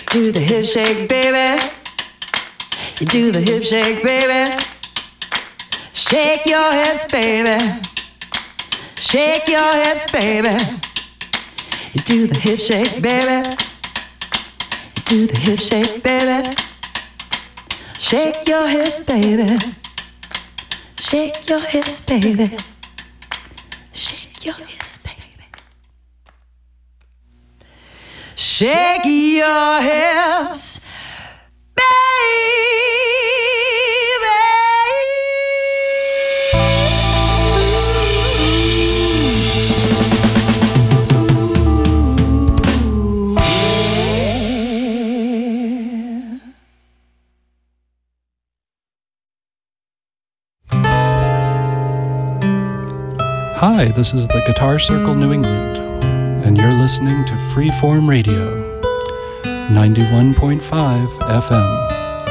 do the hip shake, baby. You do the hip shake, baby. Shake your hips, baby. Shake your hips, baby. You do the hip shake, baby. You do the hip shake, baby. Shake your hips, baby. Shake your hips, baby. Shake your hips, baby. Shake your hips, baby. Hi, this is the Guitar Circle New England, and you're listening to Freeform Radio, 91.5 FM,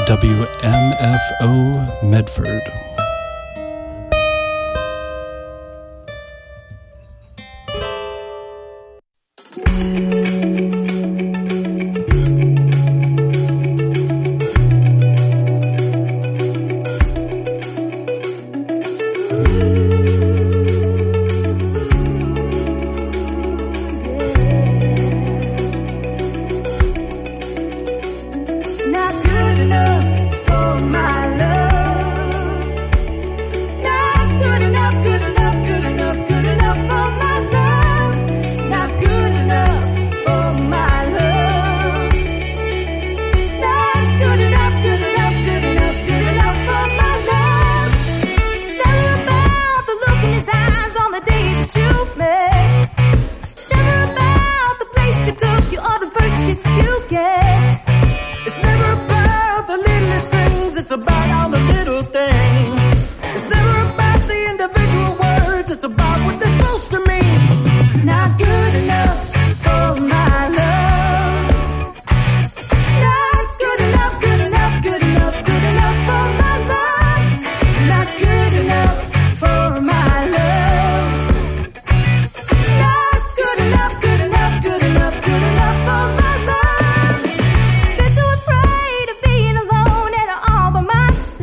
WMFO Medford. Afraid of being alone at all by myself.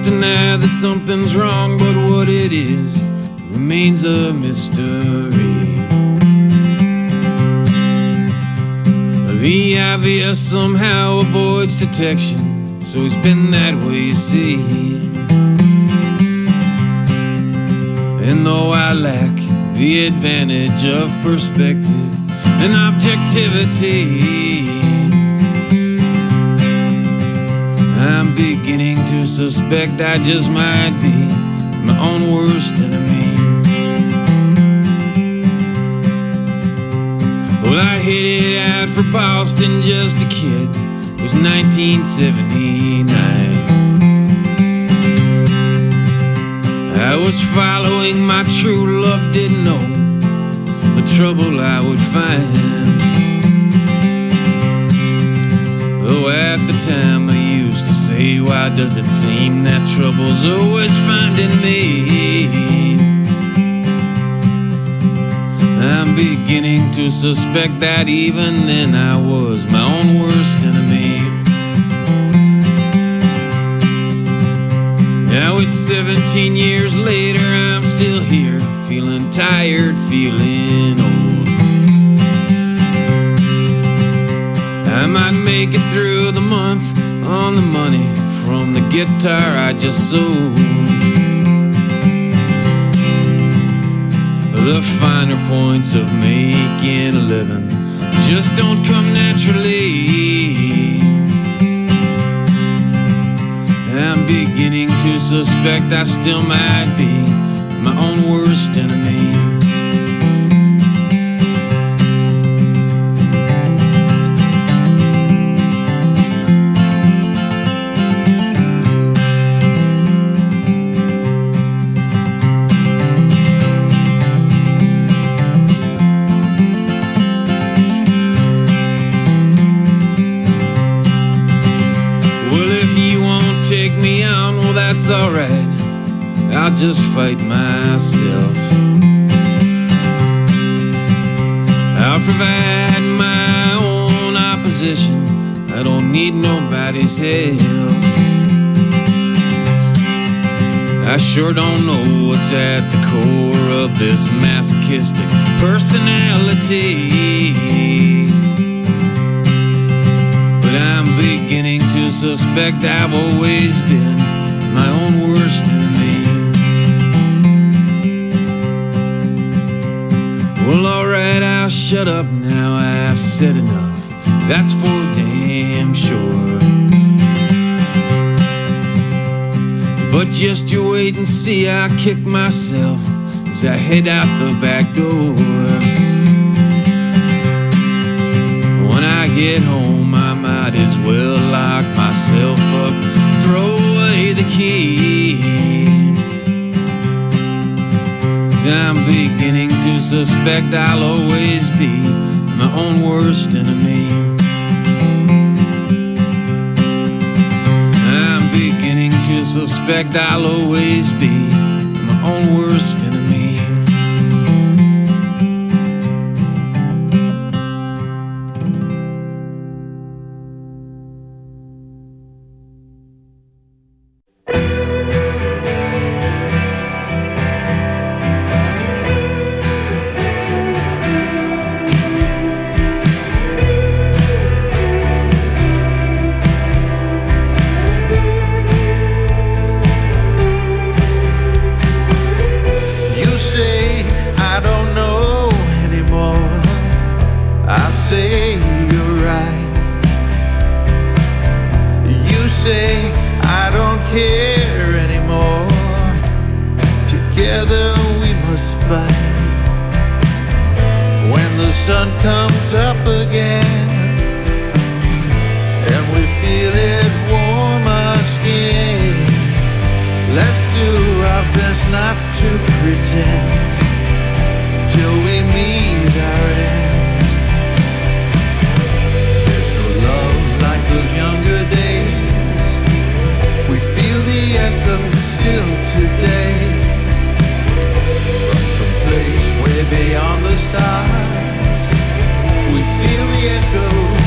deny that something's wrong, but what it is remains a mystery. The obvious somehow avoids detection, so it's been that way, you see. And though I lack the advantage of perspective and objectivity, I'm beginning to suspect I just might be my own worst enemy. Well, I headed out for Boston just a kid. It was 1979. I was following my true love, didn't know the trouble I would find. Though at the time I used to say, why does it seem that trouble's always finding me? I'm beginning to suspect that even then I was my own worst enemy. Now it's 17 years later, I'm still here, feeling tired, feeling old. I might make it through the month on the money from the guitar I just sold. The finer points of making a living just don't come naturally. I'm beginning to suspect I still might be my own worst enemy. That's alright, I'll just fight myself. I'll provide my own opposition, I don't need nobody's help. I sure don't know what's at the core of this masochistic personality, but I'm beginning to suspect I've always been my own worst enemy. Well, alright, I'll shut up now, I've said enough, that's for damn sure. But just you wait and see, I'll kick myself as I head out the back door. When I get home, I might as well lock myself up, throw away the key. 'Cause I'm beginning to suspect I'll always be my own worst enemy. I'm beginning to suspect I'll always be my own worst enemy.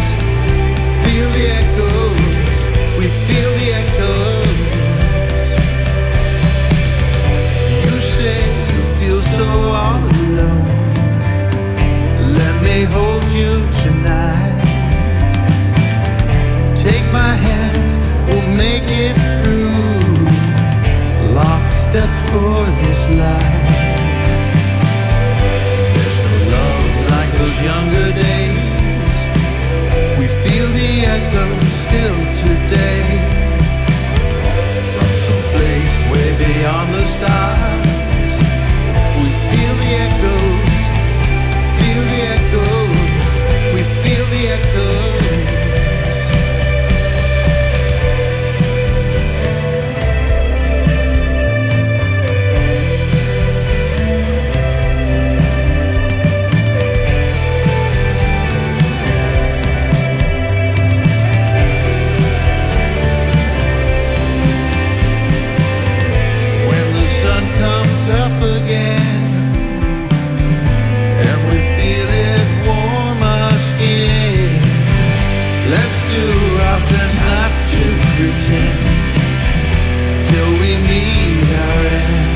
Feel the echoes, we feel the echoes. Let's do our best not to pretend till we meet our end.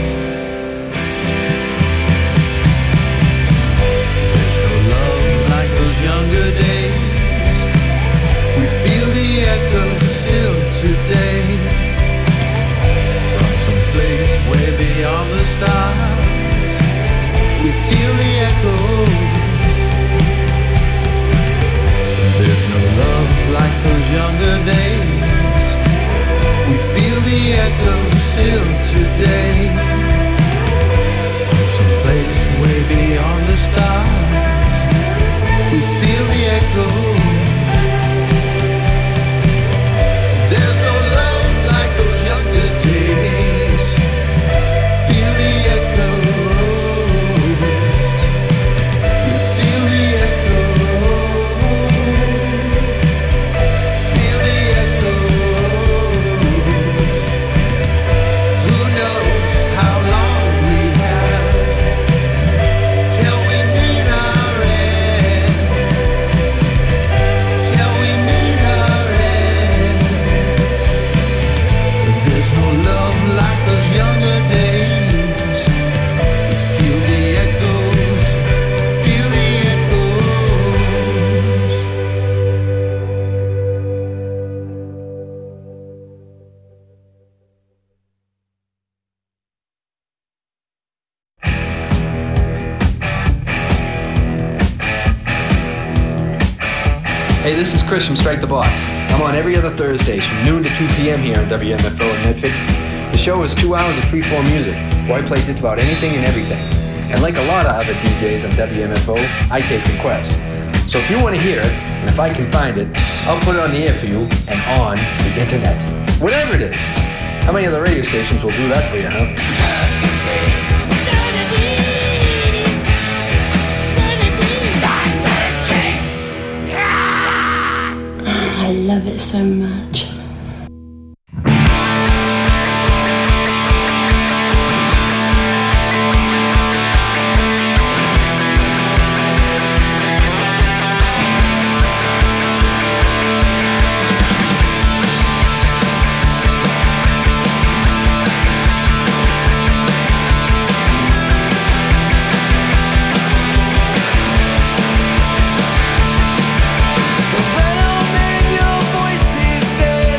There's no love like those younger days. We feel the echoes still today. From some place way beyond the stars, we feel the echoes. There's no love like those younger days. We feel the echoes still today. From some place way beyond the stars, we feel the echoes. There's no love like those younger days. Feel the echoes. We feel the Hey, this is Chris from Strike the Box. I'm on every other Thursdays from noon to 2 p.m. here on WMFO in Medford. The show is 2 hours of free-form music, where I play just about anything and everything. And like a lot of other DJs on WMFO, I take requests. So if you want to hear it, and if I can find it, I'll put it on the air for you and on the internet. Whatever it is. How many other radio stations will do that for you, huh? I love it so much. The venom in your voices say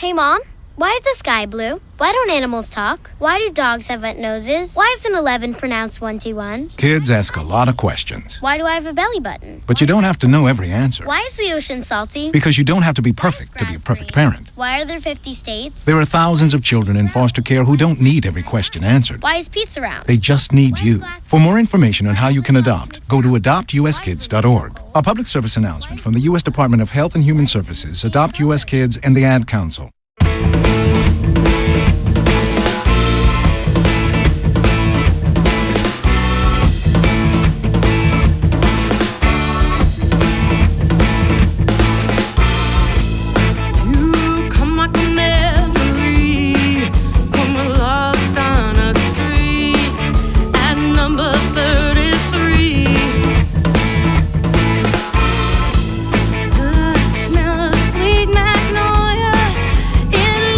Hey, Mom, why is the sky blue? Why don't animals talk? Why do dogs have wet noses? Why is an 11 pronounced 21? Kids ask a lot of questions. Why do I have a belly button? But you don't have to know every answer. Why is the ocean salty? Because you don't have to be perfect to be a perfect parent. Why are there 50 states? There are thousands of children in foster care who don't need every question answered. Why is pizza round? They just need you. For more information on how you can adopt, go to adoptuskids.org. A public service announcement from the U.S. Department of Health and Human Services, Adopt U.S. Kids, and the Ad Council. Sweet magnolia in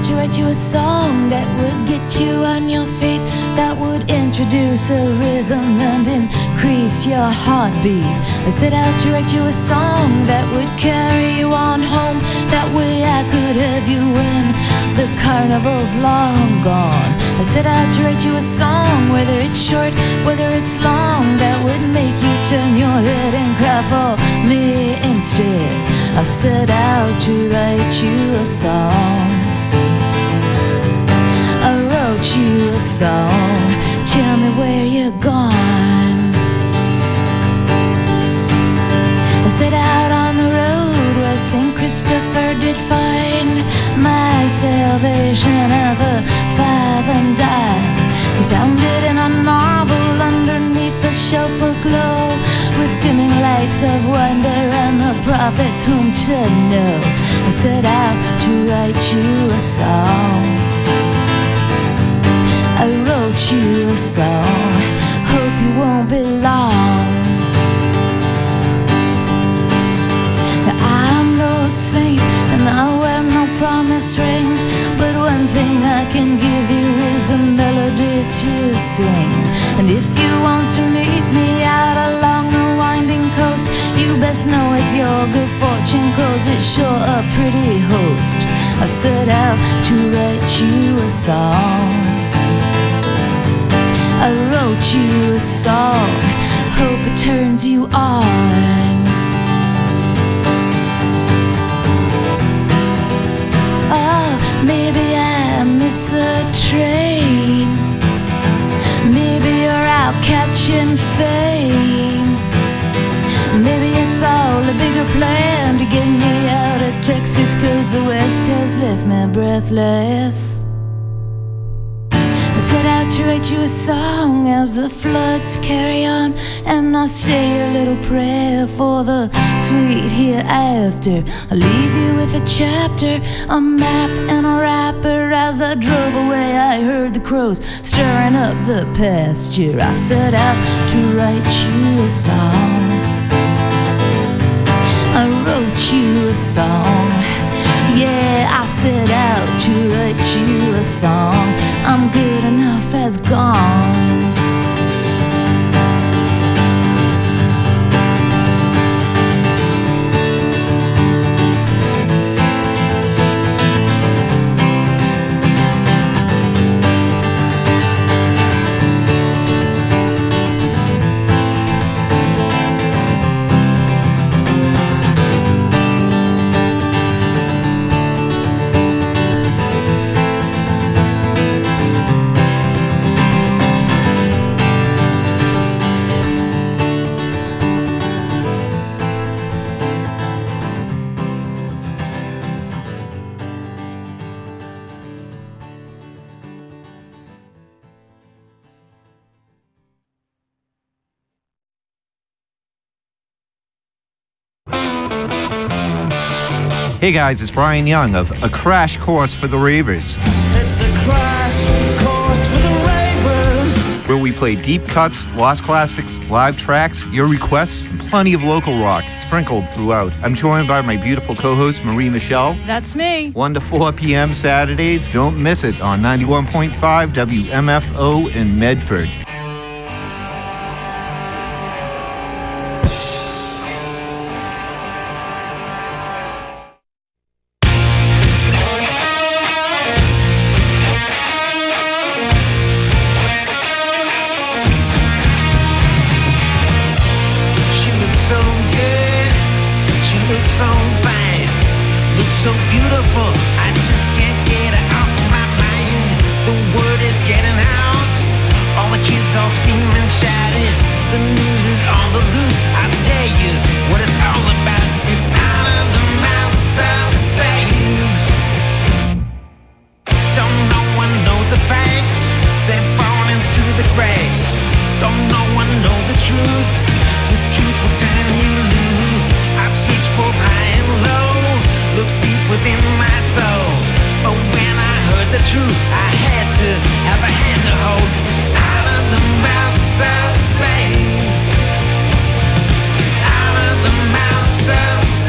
out to write you a song that would get you on your feet, that would introduce a rhythm and increase your heartbeat. I set out to write you a song that would carry you on home. That way I could have you when the carnival's long gone. I set out to write you a song, whether it's short, whether it's long, that would make you turn your head and cry for me instead. I set out to write you a song. I wrote you a song. Tell me where you're gone. I set out on the road where St. Christopher did find my salvation at the 5 and dime. He found it in a novel underneath the shelf aglow, with dimming lights of wonder and the prophets whom to know. I set out to write you a song. I wrote you a song. Hope you won't be long. I'm no saint and I wear no promise ring, but one thing I can give you is a melody to sing. And if you want to meet me out along the winding coast, you best know it's your good fortune, 'cause it's sure a pretty host. I set out to write you a song. I wrote you a song. Hope it turns you on. Oh, maybe I missed the train. Maybe you're out catching fame. Maybe it's all a bigger plan to get me out of Texas, 'cause the West has left me breathless. I set out to write you a song as the floods carry on, and I say a little prayer for the sweet hereafter. I leave you with a chapter, a map and a wrapper. As I drove away I heard the crows stirring up the pasture. I set out to write you a song. I wrote you a song. Yeah, I set out to write you a song. I'm good enough as gone. Hey guys, it's Brian Young of A Crash Course for the Ravers. It's a crash course for the Ravers, where we play deep cuts, lost classics, live tracks, your requests, and plenty of local rock sprinkled throughout. I'm joined by my beautiful co-host, Marie Michelle. That's me. 1 to 4 p.m. Saturdays. Don't miss it on 91.5 WMFO in Medford. Out of the mouth of babes.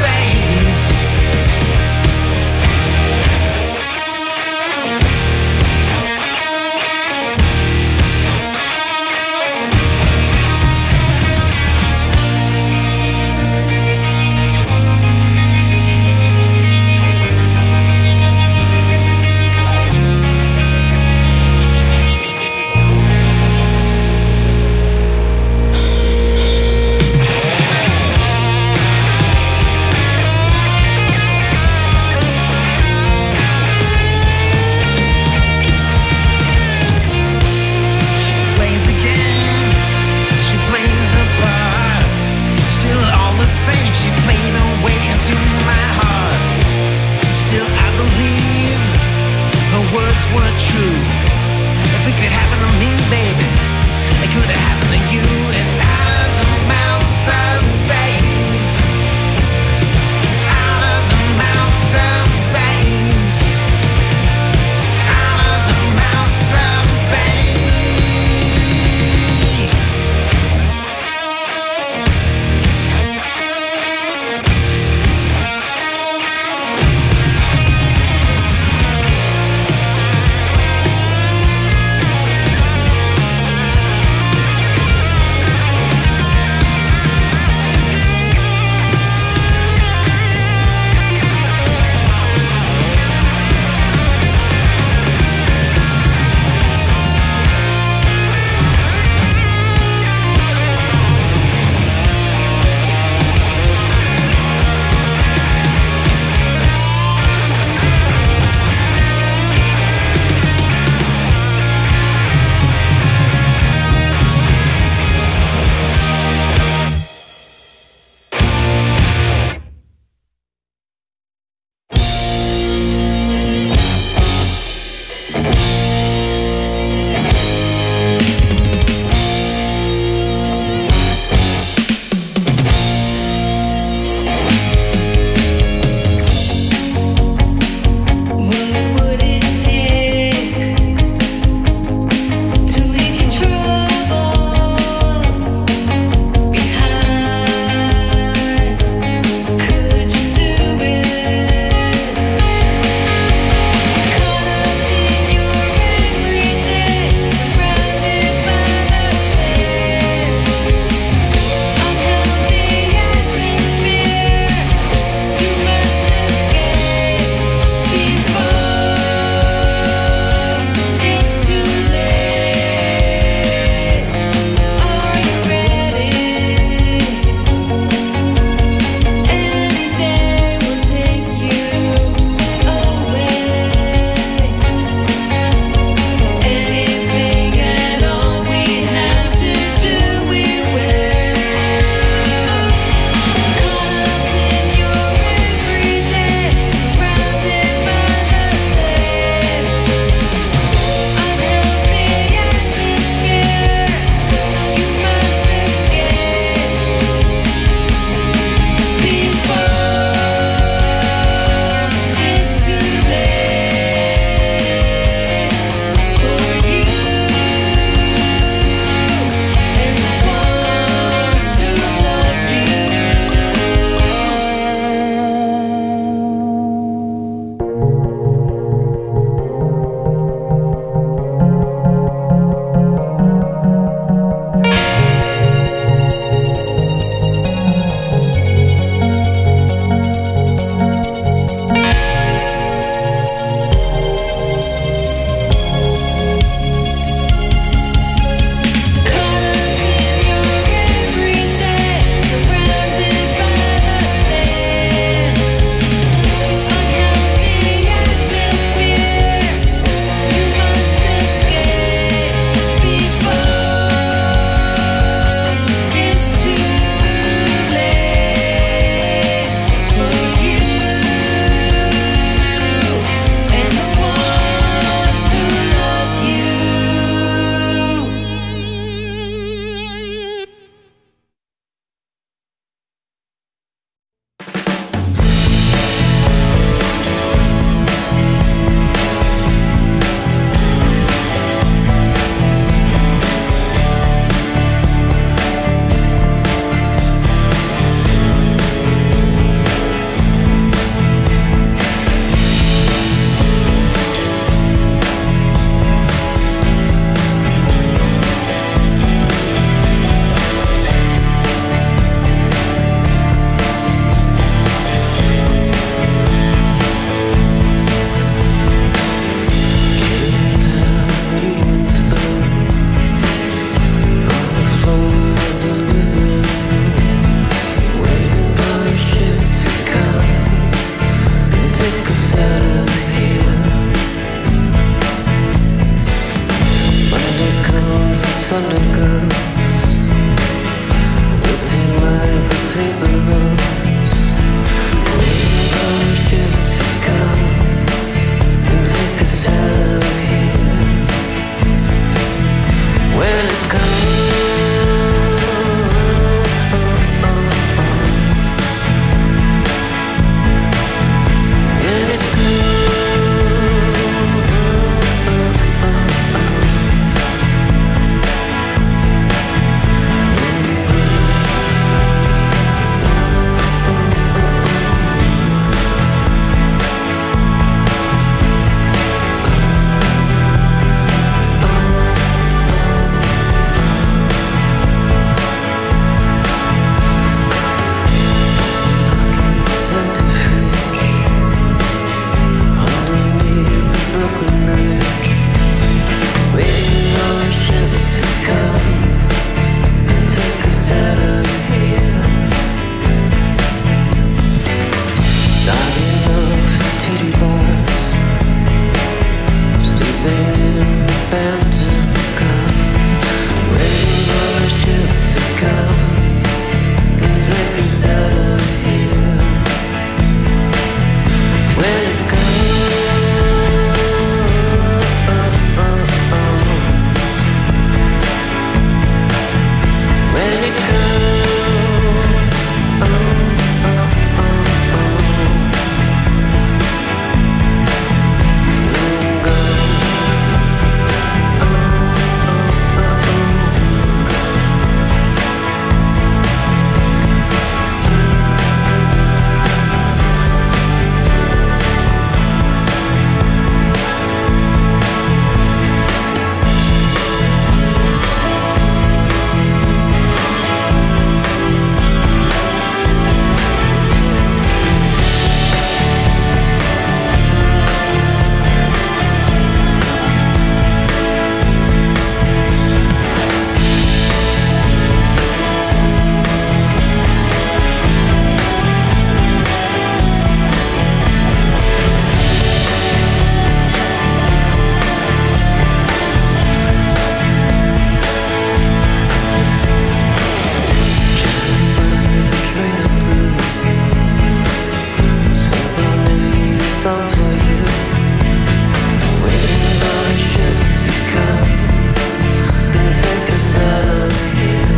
song for you. Waiting on a ship to come and take us out of here.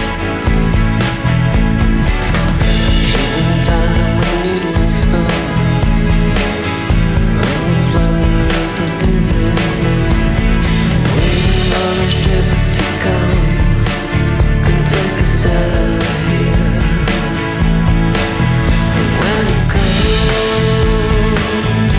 Killing time when the needle slow. Run the flood of the living room. Waiting on a ship to come and take us out of here. And when it comes,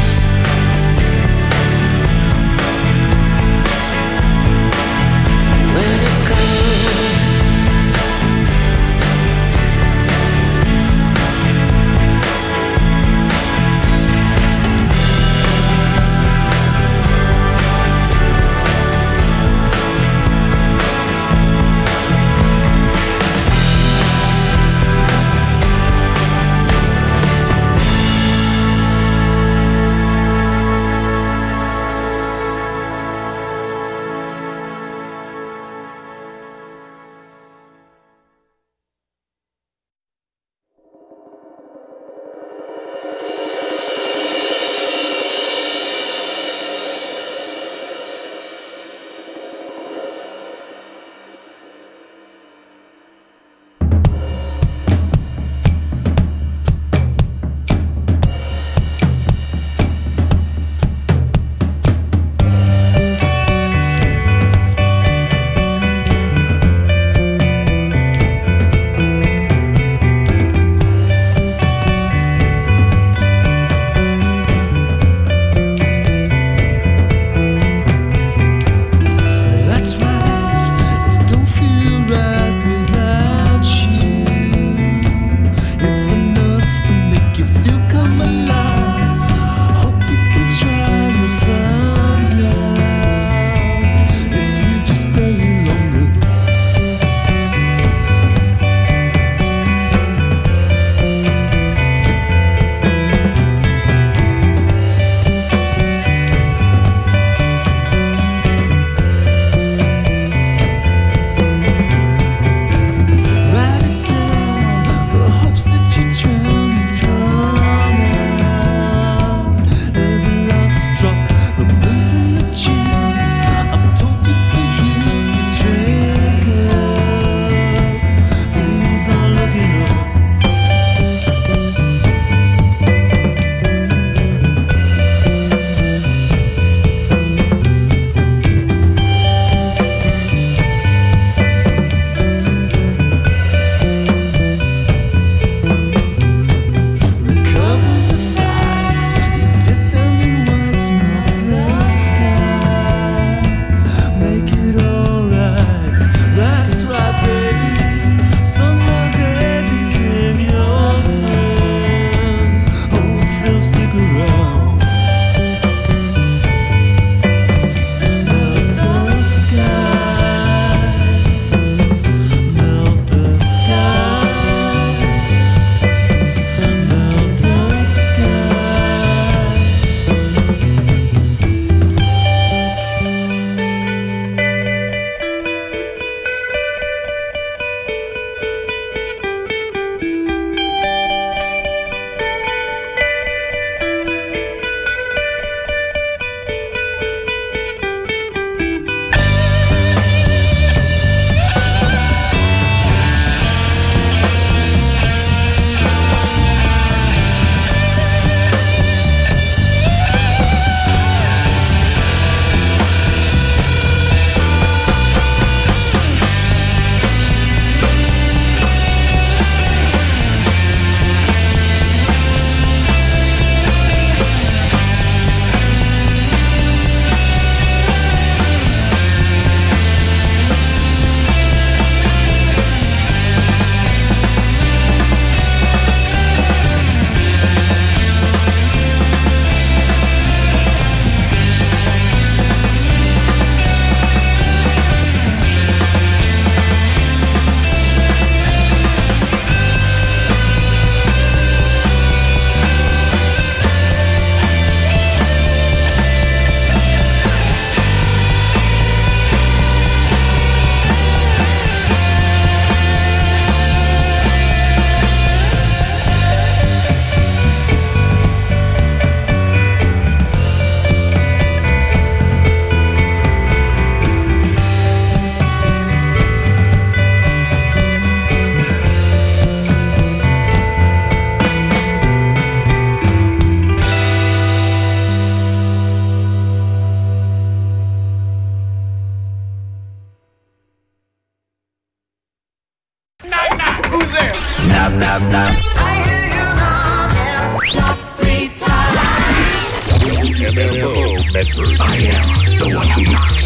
Medford. I am the one who knocks.